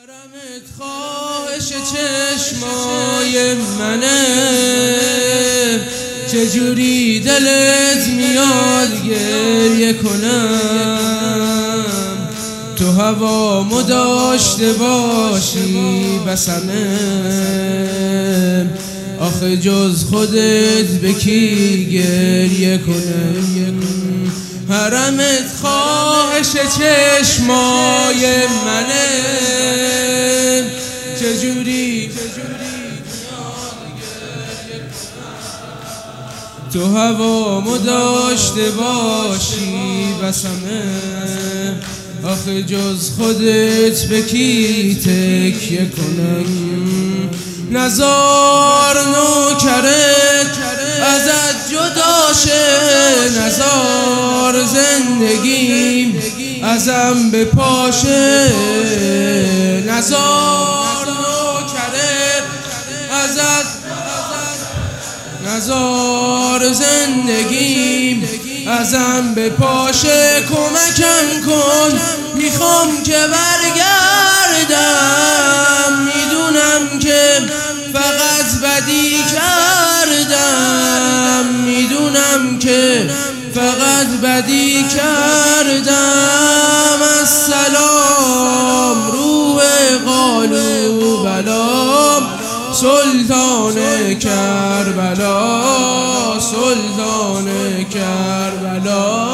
حرمت خواهش چشمای منه، چجوری دلت میاد گریه کنم؟ تو هوامو داشته باشی بسمه، آخه جز خودت به کی گریه کنم؟ حرمت خواهش چشمای منه، چجوری تو هوامو داشته باشی بسمه، آخه جز خودت به کی تکیه کنم؟ نزار نوکرت ازت جدا شه، نزار زندگیم ازم بپاشه، نزار نوکرت ازت، نزار زندگیم ازم بپاشه. کمکم کن میخوام که برگردم، میدونم که فقط بدی کردم، میدونم که فقط بدی کردم. السلام روح قالو بلام، سلطان کربلا، سلطان کربلا.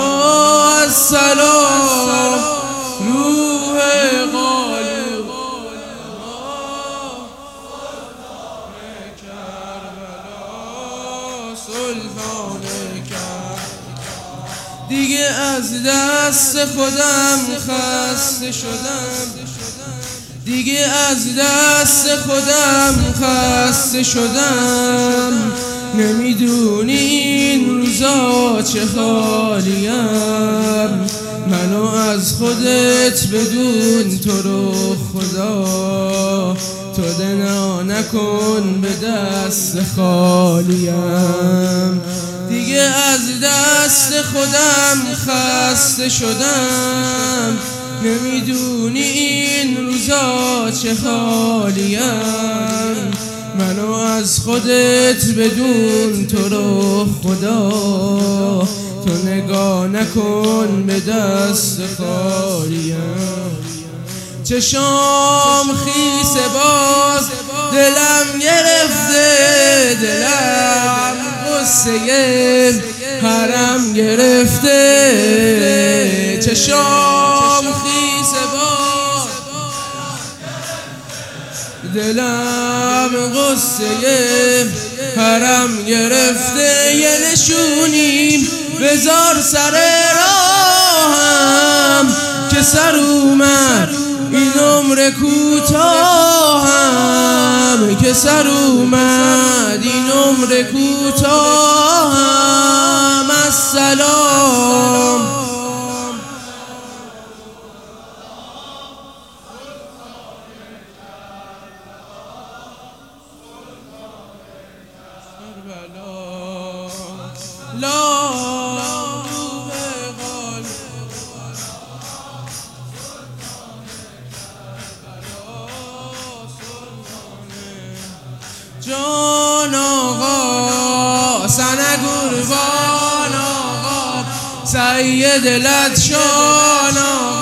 السلام روح قالو سلطان کربلا. دیگه از دست خودم خسته شدم، دیگه از دست خودم خسته شدم. نمیدونی این روزا چه حالیم، منو از خودت بدون تو رو خدا، تو دنا نکن به دست خالیم. دیگه از دست خودم خسته شدم، نمیدونی این روزا چه حالیم، منو از خودت بدون تو رو خدا، تو نگاه نکن به دست خالیم. چشام خیس باز دلم گرفته، دلم قصه حرم گرفته. چشام خیس باز دلم قصه حرم گرفته. یه نشونی بذار سر راهم که سر اومد این عمر کوتاهم، که سر اومد این عمر کوتاهم. السلام لا جان آقا سنه قربان آقا، سید لطشان آقا.